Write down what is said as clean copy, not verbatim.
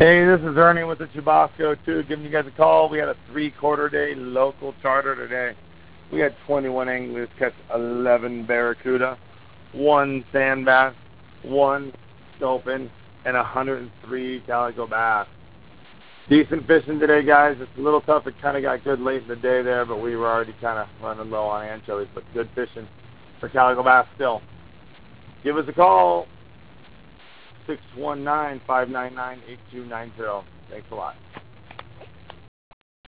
Hey, this is Ernie with the Chubasco, too, giving you guys a call. We had a 3/4 day local charter today. We had 21 anglers catch 11 barracuda, 1 sand bass, 1 sculpin, and 103 calico bass. Decent fishing today, guys. It's a little tough. It kind of got good late in the day there, but we were already kind of running low on anchovies, but good fishing for calico bass still. Give us a call. 619-599-8290. Thanks a lot.